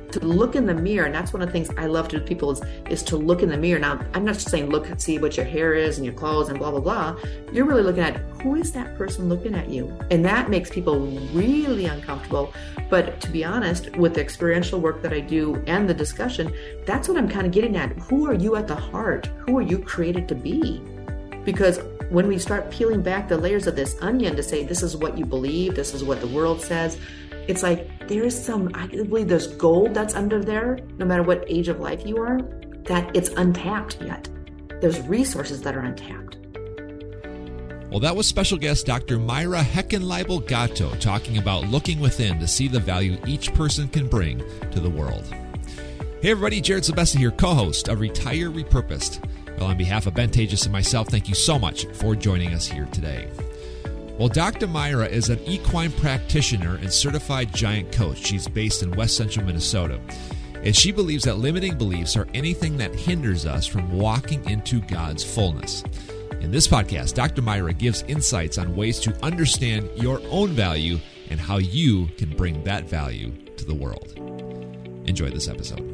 to look in the mirror. And that's one of the things I love to do with people is to look in the mirror. Now, I'm not just saying, look, see what your hair is and your clothes and blah, blah, blah. You're really looking at who is that person looking at you? And that makes people really uncomfortable. But to be honest, with the experiential work that I do and the discussion, that's what I'm kind of getting at. Who are you at the heart? Who are you created to be? Because when we start peeling back the layers of this onion to say, this is what you believe, this is what the world says, it's like there is I believe there's gold that's under there, no matter what age of life you are, that it's untapped yet. There's resources that are untapped. Well, that was special guest Dr. Myra Heckenleibel-Gatto talking about looking within to see the value each person can bring to the world. Hey everybody, Jared Sebesta here, co-host of Retire Repurposed. Well, on behalf of Ben Tages and myself, thank you so much for joining us here today. Well, Dr. Myra is an equine practitioner and certified giant coach. She's based in West Central Minnesota. And she believes that limiting beliefs are anything that hinders us from walking into God's fullness. In this podcast, Dr. Myra gives insights on ways to understand your own value and how you can bring that value to the world. Enjoy this episode.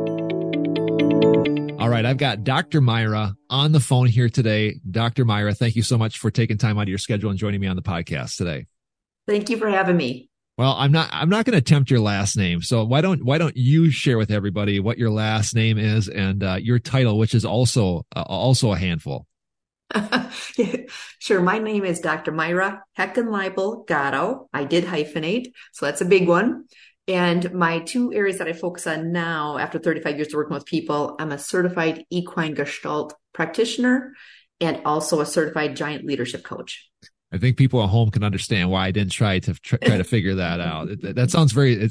All right, I've got Dr. Myra on the phone here today. Dr. Myra, thank you so much for taking time out of your schedule and joining me on the podcast today. Thank you for having me. Well, I'm not going to attempt your last name. So why don't you share with everybody what your last name is and your title, which is also a handful. Sure. My name is Dr. Myra Heckenleibel-Gatto. I did hyphenate, so that's a big one. And my two areas that I focus on now, after 35 years of working with people, I'm a certified equine Gestalt practitioner and also a certified giant leadership coach. I think people at home can understand why I didn't try to figure that out. That sounds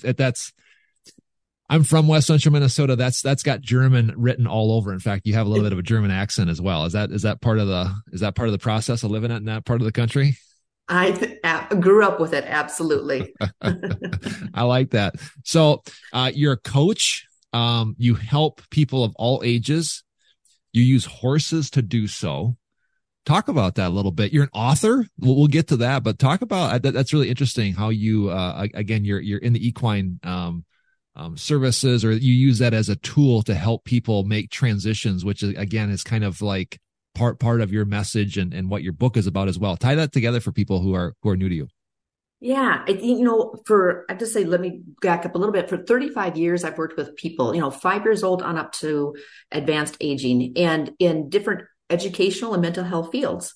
I'm from West Central Minnesota. That's got German written all over. In fact, you have a little bit of a German accent as well. Is that part of the process of living in that part of the country? I grew up with it. Absolutely. I like that. So, you're a coach. You help people of all ages. You use horses to do so. Talk about that a little bit. You're an author. We'll get to that, but talk about that. That's really interesting how you, again, you're in the equine, services, or you use that as a tool to help people make transitions, which again is kind of like part of your message and what your book is about as well. Tie that together for people who are new to you. Yeah. I have to say, let me back up a little bit. For 35 years, I've worked with people, 5 years old on up to advanced aging and in different educational and mental health fields.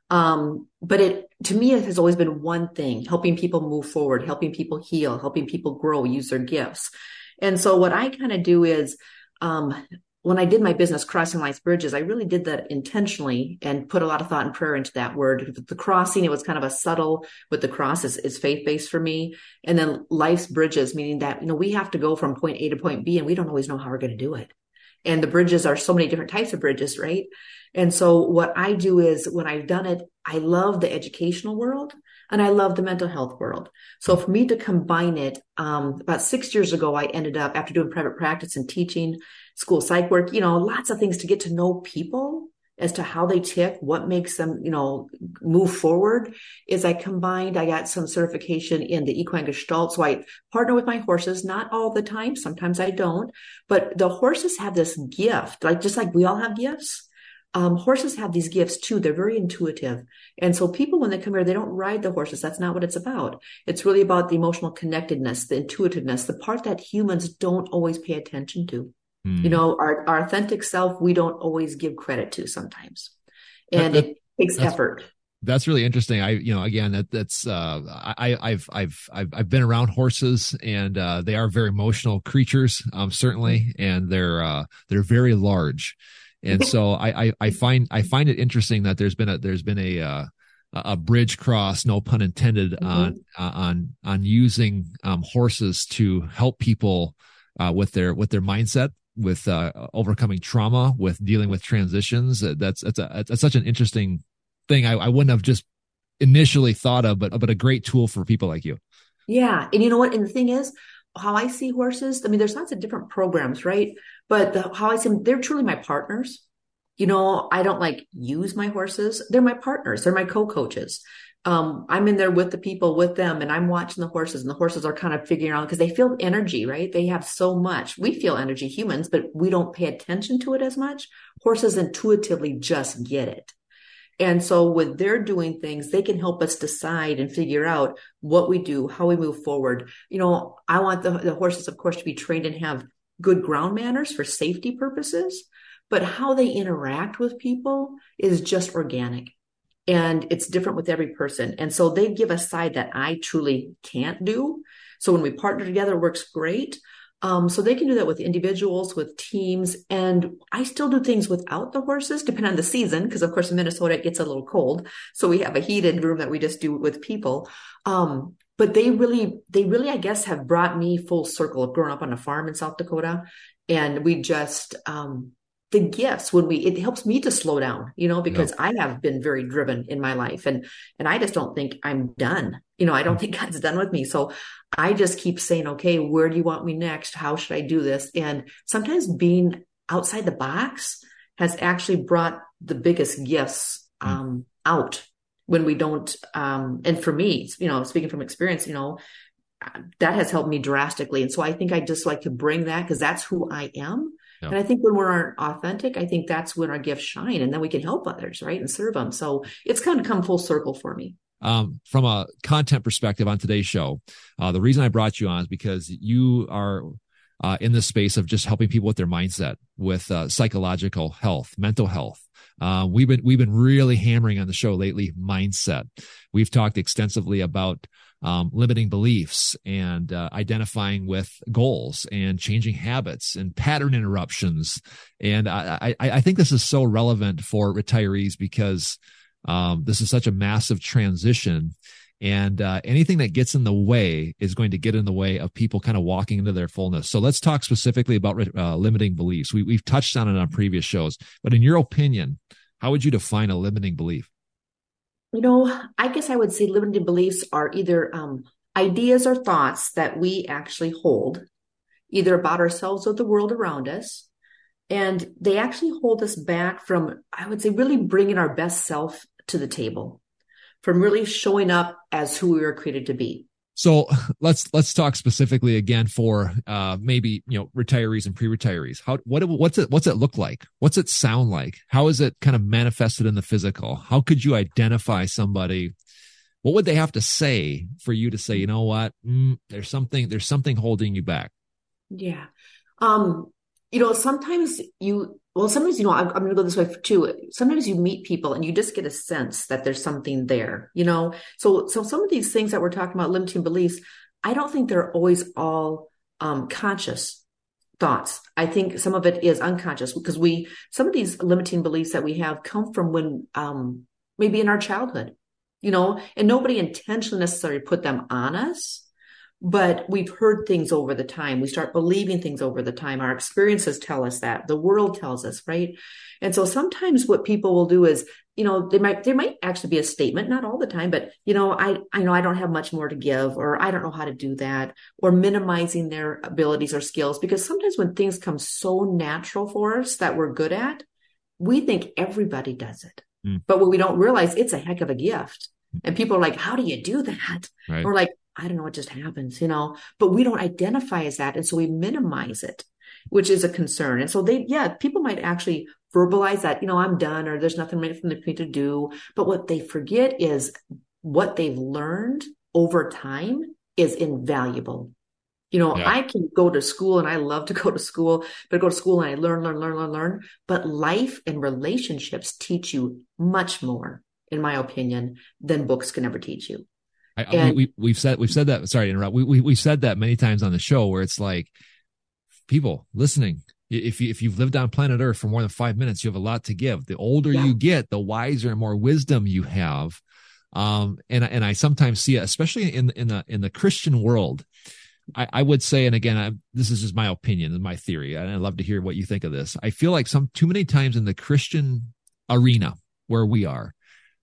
But to me, it has always been one thing: helping people move forward, helping people heal, helping people grow, use their gifts. And so what I kind of do is, when I did my business, Crossing Life's Bridges, I really did that intentionally and put a lot of thought and prayer into that word. The crossing, it was kind of a subtle, with the cross is faith-based for me. And then life's bridges, meaning that, we have to go from point A to point B and we don't always know how we're going to do it. And the bridges are so many different types of bridges, right? And so what I do is, when I've done it, I love the educational world and I love the mental health world. So for me to combine it, about 6 years ago, I ended up, after doing private practice and teaching school psych work, lots of things to get to know people as to how they tick, what makes them, move forward, is I got some certification in the equine Gestalt. So I partner with my horses, not all the time. Sometimes I don't, but the horses have this gift, just like we all have gifts. Horses have these gifts too. They're very intuitive. And so people, when they come here, they don't ride the horses. That's not what it's about. It's really about the emotional connectedness, the intuitiveness, the part that humans don't always pay attention to. Our authentic self, we don't always give credit to sometimes. And it takes effort. That's really interesting. I've been around horses, and they are very emotional creatures, certainly, and they're very large. And so I find it interesting that there's been a bridge cross, no pun intended, on using horses to help people with their mindset, with overcoming trauma, with dealing with transitions. That's such an interesting thing. I wouldn't have just initially thought of, but a great tool for people like you. Yeah. And you know what? And the thing is, how I see horses, there's lots of different programs, right? But how I see them, they're truly my partners. I don't use my horses. They're my partners. They're my co-coaches. I'm in there with the people with them and I'm watching the horses and the horses are kind of figuring out because they feel energy, right? They have so much. We feel energy, humans, but we don't pay attention to it as much. Horses intuitively just get it. And so when they're doing things, they can help us decide and figure out what we do, how we move forward. I want the horses, of course, to be trained and have good ground manners for safety purposes, but how they interact with people is just organic. And it's different with every person. And so they give a side that I truly can't do. So when we partner together, it works great. So they can do that with individuals, with teams. And I still do things without the horses, depending on the season, because of course in Minnesota it gets a little cold. So we have a heated room that we just do with people. But they really, I guess, have brought me full circle of growing up on a farm in South Dakota. And we just, the gifts it helps me to slow down, because I have been very driven in my life and I just don't think I'm done. I don't think God's done with me. So I just keep saying, okay, where do you want me next? How should I do this? And sometimes being outside the box has actually brought the biggest gifts, out when we don't. And for me, speaking from experience, that has helped me drastically. And so I think I just like to bring that because that's who I am. Yeah. And I think when we're authentic, I think that's when our gifts shine and then we can help others, right? And serve them. So it's kind of come full circle for me. From a content perspective on today's show, the reason I brought you on is because you are in the space of just helping people with their mindset, with psychological health, mental health. We've been really hammering on the show lately, mindset. We've talked extensively about limiting beliefs and identifying with goals and changing habits and pattern interruptions. And I think this is so relevant for retirees because this is such a massive transition. And anything that gets in the way is going to get in the way of people kind of walking into their fullness. So let's talk specifically about limiting beliefs. We've touched on it on previous shows, but in your opinion, how would you define a limiting belief? I guess I would say limiting beliefs are either ideas or thoughts that we actually hold, either about ourselves or the world around us. And they actually hold us back from, I would say, really bringing our best self to the table, from really showing up as who we were created to be. So let's talk specifically again for maybe retirees and pre-retirees. What's it look like? What's it sound like? How is it kind of manifested in the physical? How could you identify somebody? What would they have to say for you to say, you know what? There's something holding you back. Yeah. Sometimes I'm going to go this way too. Sometimes you meet people and you just get a sense that there's something there, So some of these things that we're talking about, limiting beliefs, I don't think they're always all conscious thoughts. I think some of it is unconscious because some of these limiting beliefs that we have come from when, maybe in our childhood, and nobody intentionally necessarily put them on us. But we've heard things over the time. We start believing things over the time. Our experiences tell us that. The world tells us, right? And so sometimes what people will do is, there might actually be a statement, not all the time, but, I don't have much more to give, or I don't know how to do that, or minimizing their abilities or skills. Because sometimes when things come so natural for us that we're good at, we think everybody does it. But what we don't realize, it's a heck of a gift. And people are like, how do you do that? Right. Or like, I don't know what just happens, but we don't identify as that. And so we minimize it, which is a concern. And so people might actually verbalize that, I'm done, or there's nothing for me to do. But what they forget is what they've learned over time is invaluable. I can go to school and I love to go to school, but I go to school and I learn. But life and relationships teach you much more, in my opinion, than books can ever teach you. We've said that. Sorry to interrupt. We've said that many times on the show where it's like, people listening, if you've lived on planet Earth for more than 5 minutes, you have a lot to give. The older you get, the wiser and more wisdom you have. And I sometimes see it, especially in the Christian world. I would say, and again, this is just my opinion and my theory, and I'd love to hear what you think of this. I feel like too many times in the Christian arena where we are,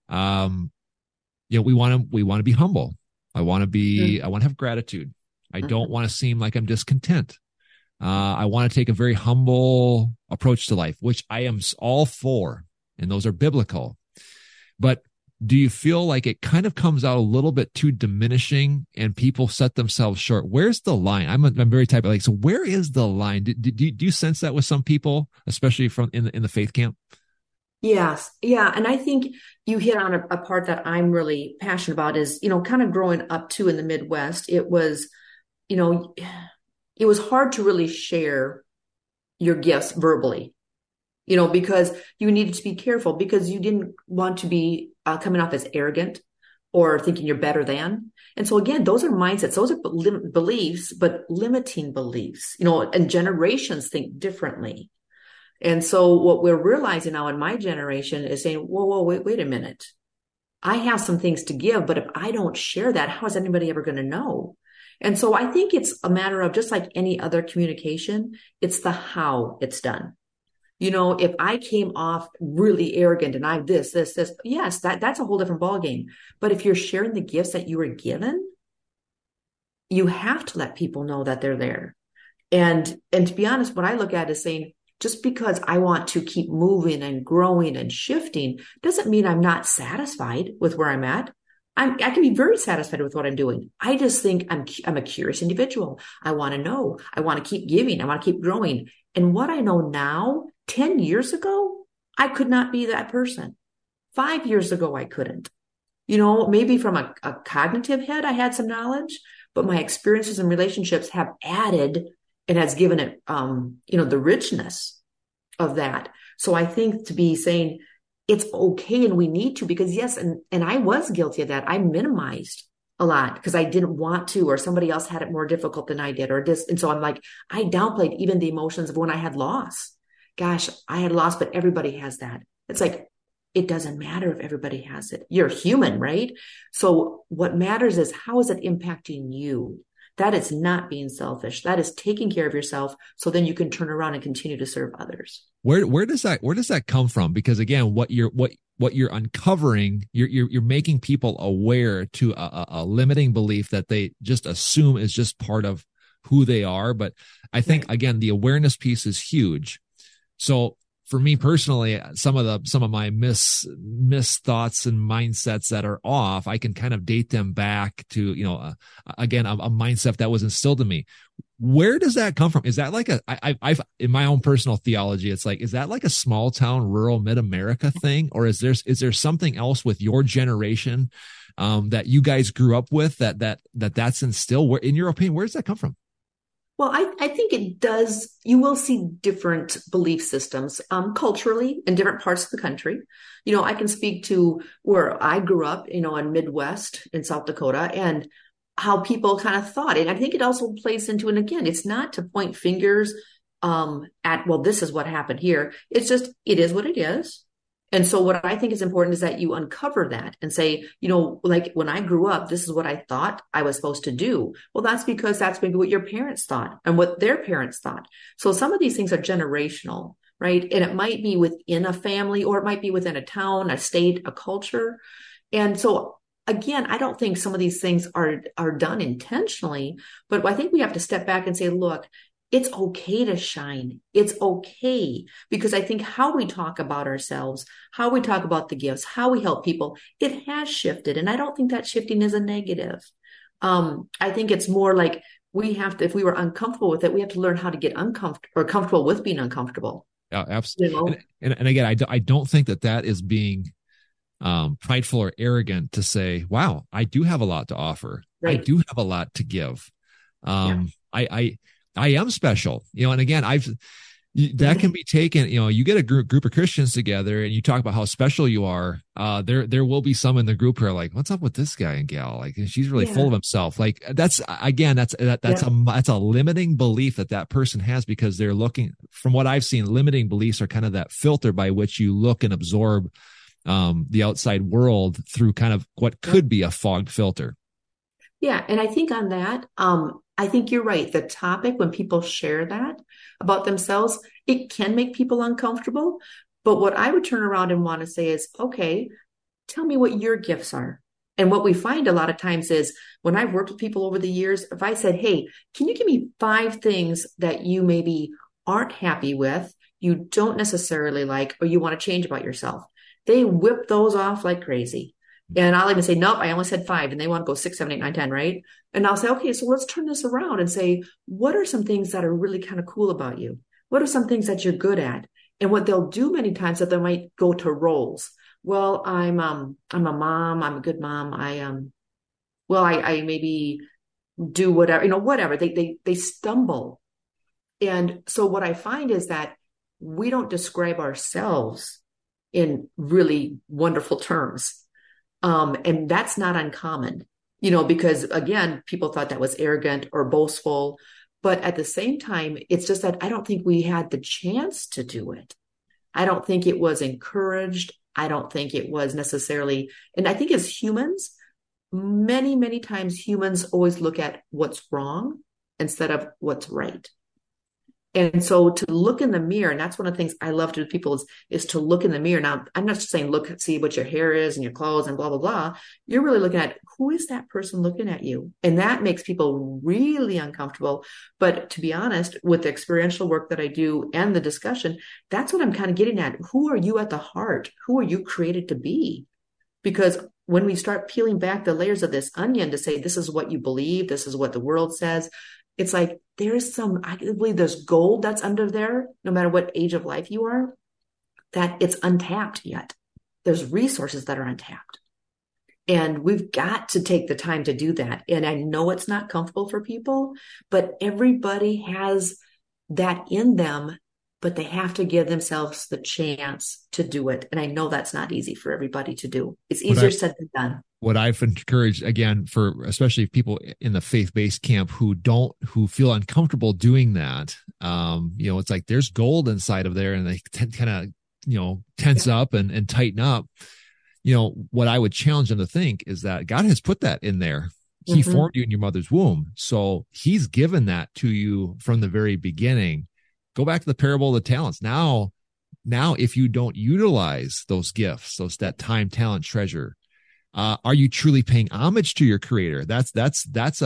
we want to be humble. I want to have gratitude. I don't want to seem like I'm discontent. I want to take a very humble approach to life, which I am all for. And those are biblical. But do you feel like it kind of comes out a little bit too diminishing and people set themselves short? Where's the line? I'm very type of like, so where is the line? Do you sense that with some people, especially from in the faith camp? Yes. Yeah. And I think you hit on a part that I'm really passionate about is, kind of growing up too in the Midwest, you know, it was hard to really share your gifts verbally, because you needed to be careful because you didn't want to be coming off as arrogant or thinking you're better than. And so again, those are mindsets, those are beliefs, but limiting beliefs, and generations think differently. And so what we're realizing now in my generation is saying, whoa, wait a minute. I have some things to give, but if I don't share that, how is anybody ever going to know? And so I think it's a matter of just like any other communication, it's the how it's done. If I came off really arrogant and I this, yes, that's a whole different ballgame. But if you're sharing the gifts that you were given, you have to let people know that they're there. And to be honest, what I look at is saying, just because I want to keep moving and growing and shifting doesn't mean I'm not satisfied with where I'm at. I can be very satisfied with what I'm doing. I just think I'm a curious individual. I want to know. I want to keep giving. I want to keep growing. And what I know now, 10 years ago, I could not be that person. 5 years ago, I couldn't. Maybe from a cognitive head, I had some knowledge, but my experiences and relationships have added and has given it, the richness of that. So I think to be saying it's okay and we need to, because yes, and I was guilty of that. I minimized a lot because I didn't want to, or somebody else had it more difficult than I did, or this. And so I'm like, I downplayed even the emotions of when I had loss. Gosh, I had loss, but everybody has that. It's like, it doesn't matter if everybody has it. You're human, right? So what matters is how is it impacting you? That is not being selfish. That is taking care of yourself so then you can turn around and continue to serve others. Where does that come from? Because again, what you're uncovering, you're making people aware to a limiting belief that they just assume is just part of who they are. But I think again, the awareness piece is huge. So for me personally, some of my mis thoughts and mindsets that are off, I can kind of date them back to, again, a mindset that was instilled in me. Where does that come from? Is that like I've in my own personal theology, it's like, is that like a small town, rural mid-America thing? Or is there something else with your generation, that you guys grew up with that's instilled? Where, in your opinion, where does that come from? Well, I think it does. You will see different belief systems culturally in different parts of the country. I can speak to where I grew up, in Midwest in South Dakota, and how people kind of thought. And I think it also plays into, and again, it's not to point fingers at, well, this is what happened here. It's just, it is what it is. And so what I think is important is that you uncover that and say, like when I grew up, this is what I thought I was supposed to do. Well, that's because that's maybe what your parents thought and what their parents thought. So some of these things are generational, right? And it might be within a family, or it might be within a town, a state, a culture. And so again, I don't think some of these things are done intentionally, but I think we have to step back and say, look, it's okay to shine. It's okay, because I think how we talk about ourselves, how we talk about the gifts, how we help people, it has shifted. And I don't think that shifting is a negative. I think it's more like we have to, if we were uncomfortable with it, we have to learn how to get uncomfortable or comfortable with being uncomfortable. Yeah, absolutely. And again, I don't think that is being prideful or arrogant to say, wow, I do have a lot to offer. Right. I do have a lot to give. I am special, and again, that can be taken, you get a group of Christians together and you talk about how special you are. There will be some in the group who are like, what's up with this guy and gal? Like, she's really full of himself. Like that's a limiting belief that person has, because they're looking, from what I've seen, limiting beliefs are kind of that filter by which you look and absorb the outside world through kind of what could be a fogged filter. Yeah. And I think on that, I think you're right. The topic, when people share that about themselves, it can make people uncomfortable. But what I would turn around and want to say is, okay, tell me what your gifts are. And what we find a lot of times is when I've worked with people over the years, if I said, hey, can you give me 5 things that you maybe aren't happy with, you don't necessarily like, or you want to change about yourself? They whip those off like crazy. And I'll even say, nope, I only said 5. And they want to go 6, 7, 8, 9, 10, right? And I'll say, okay, so let's turn this around and say, what are some things that are really kind of cool about you? What are some things that you're good at? And what they'll do many times that they might go to roles. Well, I'm a mom. I'm a good mom. I maybe do whatever, whatever. They stumble. And so what I find is that we don't describe ourselves in really wonderful terms. And that's not uncommon, because again, people thought that was arrogant or boastful. But at the same time, it's just that I don't think we had the chance to do it. I don't think it was encouraged. I don't think it was necessarily, and I think as humans, many, many times humans always look at what's wrong instead of what's right. And so to look in the mirror, and that's one of the things I love to do with people is to look in the mirror. Now, I'm not just saying, look, see what your hair is and your clothes and blah, blah, blah. You're really looking at who is that person looking at you? And that makes people really uncomfortable. But to be honest, with the experiential work that I do and the discussion, that's what I'm kind of getting at. Who are you at the heart? Who are you created to be? Because when we start peeling back the layers of this onion to say, this is what you believe, this is what the world says, it's like I believe there's gold that's under there, no matter what age of life you are, that it's untapped yet. There's resources that are untapped. And we've got to take the time to do that. And I know it's not comfortable for people, but everybody has that in them, but they have to give themselves the chance to do it. And I know that's not easy for everybody to do. It's easier said than done. What I've encouraged, again, for especially people in the faith-based camp who feel uncomfortable doing that, it's like there's gold inside of there and they kind of, tense up and tighten up. What I would challenge them to think is that God has put that in there. He formed you in your mother's womb. So he's given that to you from the very beginning. Go back to the parable of the talents. Now, if you don't utilize those gifts, that time, talent, treasure, are you truly paying homage to your creator? That's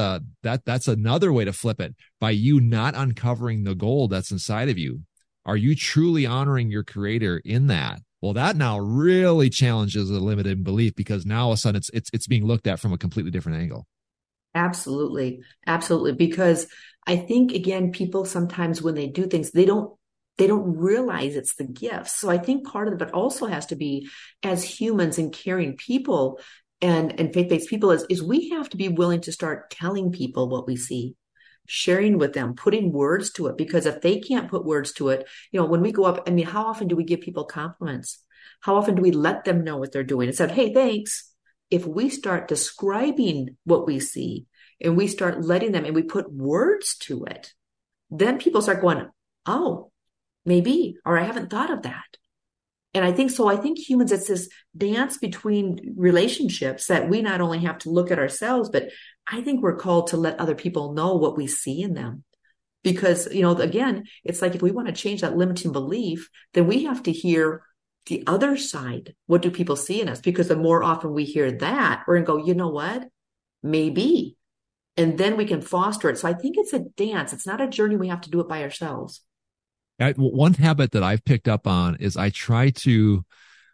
another way to flip it. By you not uncovering the gold that's inside of you, are you truly honoring your creator in that? Well, that now really challenges a limited belief, because now all of a sudden it's being looked at from a completely different angle. Absolutely. Absolutely. Because I think, again, people sometimes when they do things, they don't realize it's the gifts. So I think part of it also has to be, as humans and caring people and faith-based people, is we have to be willing to start telling people what we see, sharing with them, putting words to it. Because if they can't put words to it, when we go up, how often do we give people compliments? How often do we let them know what they're doing and said, hey, thanks? If we start describing what we see and we start letting them, and we put words to it, then people start going, oh, maybe, or I haven't thought of that. And I think humans, it's this dance between relationships that we not only have to look at ourselves, but I think we're called to let other people know what we see in them. Because, again, it's like if we want to change that limiting belief, then we have to hear the other side. What do people see in us? Because the more often we hear that, we're going to go, you know what? Maybe. And then we can foster it. So I think it's a dance. It's not a journey. We have to do it by ourselves. One habit that I've picked up on is I try to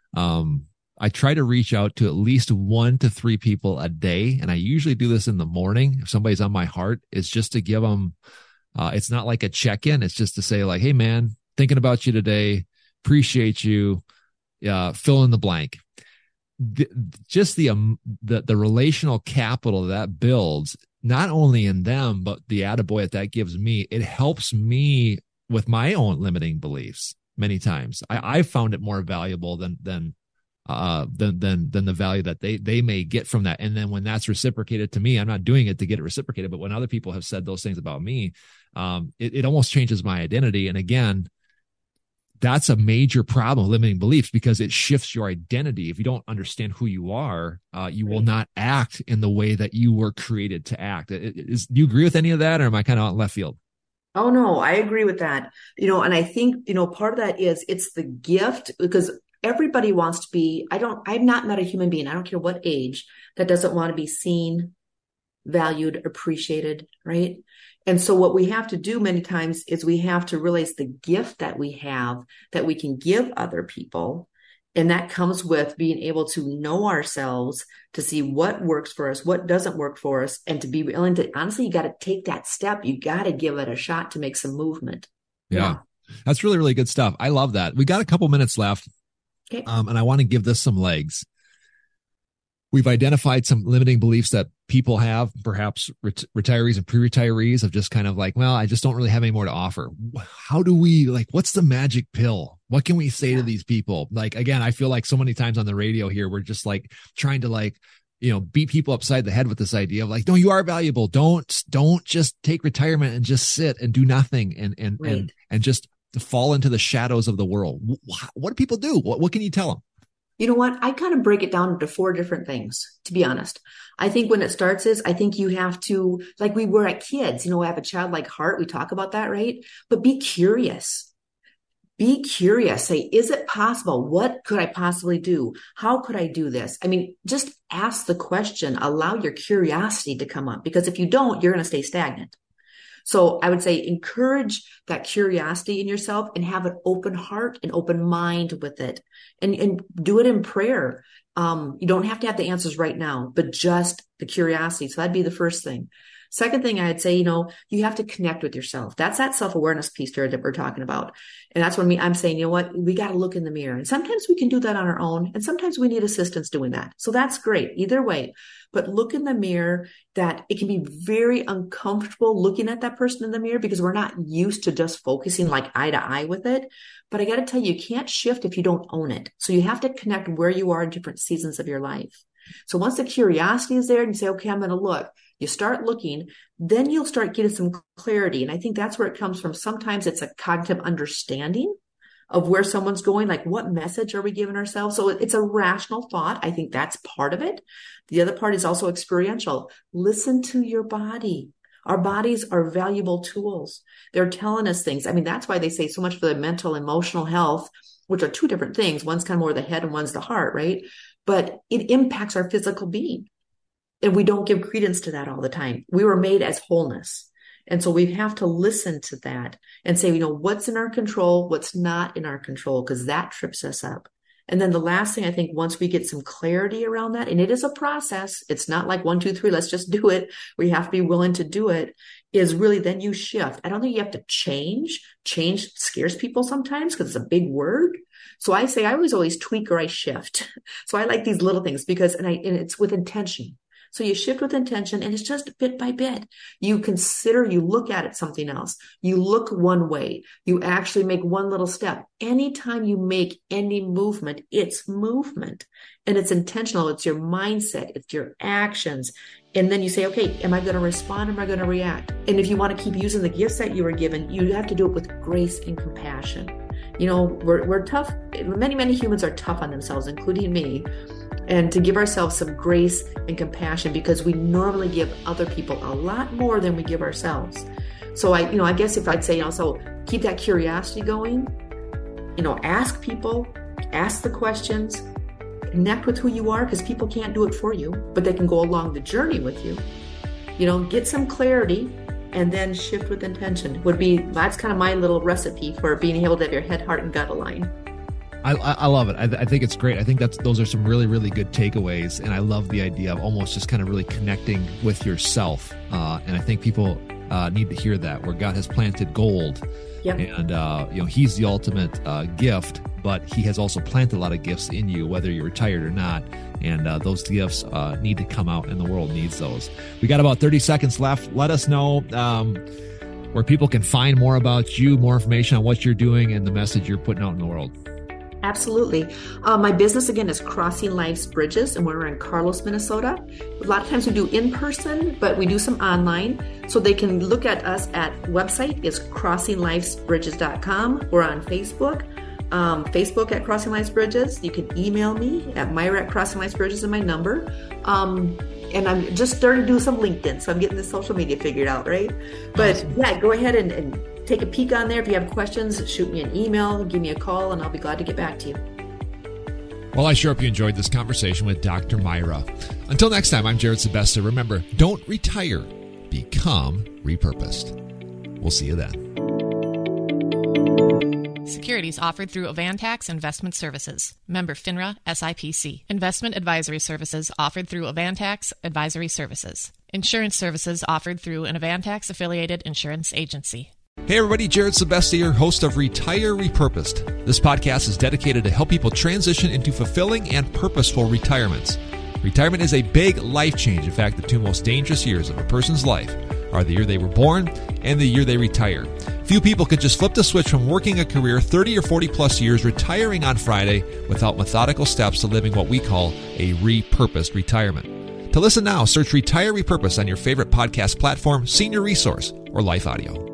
reach out to at least 1 to 3 people a day. And I usually do this in the morning. If somebody's on my heart, it's just to give them, it's not like a check-in. It's just to say like, hey man, thinking about you today. Appreciate you. Fill in the blank. Just the relational capital that builds, not only in them, but the attaboy that gives me, it helps me with my own limiting beliefs. Many times I've found it more valuable than the value that they may get from that. And then when that's reciprocated to me, I'm not doing it to get it reciprocated, but when other people have said those things about me, it almost changes my identity. And again, that's a major problem, limiting beliefs, because it shifts your identity. If you don't understand who you are, you will not act in the way that you were created to act. Do you agree with any of that, or am I kind of out in left field? Oh, no, I agree with that. And I think, part of that is it's the gift, because everybody wants to be, I've not met a human being, I don't care what age, that doesn't want to be seen, valued, appreciated, right? And so what we have to do many times is we have to realize the gift that we have that we can give other people. And that comes with being able to know ourselves, to see what works for us, what doesn't work for us, and to be willing to, honestly, you got to take that step. You got to give it a shot to make some movement. Yeah. That's really, really good stuff. I love that. We got a couple minutes left. Okay. And I want to give this some legs. We've identified some limiting beliefs that people have, perhaps retirees and pre-retirees, of just kind of like, well, I just don't really have any more to offer. How do we, like, what's the magic pill? What can we say to these people? Like, again, I feel like so many times on the radio here, we're just like trying to, like, you know, beat people upside the head with this idea of like, no, you are valuable. Don't just take retirement and just sit and do nothing and just fall into the shadows of the world. What do people do? What can you tell them? You know what? I kind of break it down into 4 different things, to be honest. I think when it starts I think you have to, like we were at kids, you know, have a childlike heart. We talk about that, right? But be curious. Be curious. Say, is it possible? What could I possibly do? How could I do this? I mean, just ask the question. Allow your curiosity to come up, because if you don't, you're going to stay stagnant. So I would say encourage that curiosity in yourself and have an open heart and open mind with it, and do it in prayer. You don't have to have the answers right now, but just the curiosity. So that'd be the first thing. Second thing I'd say, you know, you have to connect with yourself. That's that self-awareness piece there that we're talking about. And that's when I'm saying, you know what, we got to look in the mirror. And sometimes we can do that on our own. And sometimes we need assistance doing that. So that's great either way. But look in the mirror. That it can be very uncomfortable looking at that person in the mirror, because we're not used to just focusing like eye to eye with it. But I got to tell you, you can't shift if you don't own it. So you have to connect where you are in different seasons of your life. So once the curiosity is there and you say, okay, I'm going to look, you start looking, then you'll start getting some clarity. And I think that's where it comes from. Sometimes it's a cognitive understanding of where someone's going, like what message are we giving ourselves? So it's a rational thought. I think that's part of it. The other part is also experiential. Listen to your body. Our bodies are valuable tools. They're telling us things. I mean, that's why they say so much for the mental, emotional health, which are 2 different things. One's kind of more the head and one's the heart, right? But it impacts our physical being. And we don't give credence to that all the time. We were made as wholeness. And so we have to listen to that and say, you know, what's in our control, what's not in our control, because that trips us up. And then the last thing, I think, once we get some clarity around that, and it is a process, it's not like 1, 2, 3, let's just do it. We have to be willing to do it, is really then you shift. I don't think you have to change. Change scares people sometimes because it's a big word. So I say I always tweak or I shift. So I like these little things because, and it's with intention. So you shift with intention, and it's just bit by bit. You consider, you look at it something else. You look one way. You actually make one little step. Anytime you make any movement, it's movement. And it's intentional. It's your mindset. It's your actions. And then you say, okay, am I going to respond or am I going to react? And if you want to keep using the gifts that you were given, you have to do it with grace and compassion. You know, we're tough. Many humans are tough on themselves, including me. And to give ourselves some grace and compassion, because we normally give other people a lot more than we give ourselves. So I guess if I'd say, so keep that curiosity going, ask people, ask the questions, connect with who you are, because people can't do it for you, but they can go along the journey with you. Get some clarity, and then shift with intention that's kind of my little recipe for being able to have your head, heart, and gut aligned. I love it. I think it's great. I think those are some really, really good takeaways. And I love the idea of almost just kind of really connecting with yourself. And I think people need to hear that, where God has planted gold. Yep. And, he's the ultimate gift, but he has also planted a lot of gifts in you, whether you're retired or not. And those gifts need to come out, and the world needs those. We got about 30 seconds left. Let us know where people can find more about you, more information on what you're doing and the message you're putting out in the world. Absolutely. My business, again, is Crossing Life's Bridges, and we're in Carlos, Minnesota. A lot of times we do in person, but we do some online. So they can look at us at website is crossinglifesbridges.com. We're on Facebook. Facebook at Crossing Life's Bridges. You can email me at Myra at Crossing Life's Bridges is my number. And I'm just starting to do some LinkedIn, so I'm getting the social media figured out, right? But awesome. Yeah, go ahead and take a peek on there. If you have questions, shoot me an email, give me a call, and I'll be glad to get back to you. Well, I sure hope you enjoyed this conversation with Dr. Myra. Until next time, I'm Jared Sebesta. Remember, don't retire, become repurposed. We'll see you then. Securities offered through Avantax Investment Services. Member FINRA SIPC. Investment advisory services offered through Avantax Advisory Services. Insurance services offered through an Avantax-affiliated insurance agency. Hey everybody, Jared Sebesta here, host of Retire Repurposed. This podcast is dedicated to help people transition into fulfilling and purposeful retirements. Retirement is a big life change. In fact, the two most dangerous years of a person's life are the year they were born and the year they retire. Few people could just flip the switch from working a career 30 or 40 plus years, retiring on Friday without methodical steps to living what we call a repurposed retirement. To listen now, search Retire Repurposed on your favorite podcast platform, Senior Resource, or Life Audio.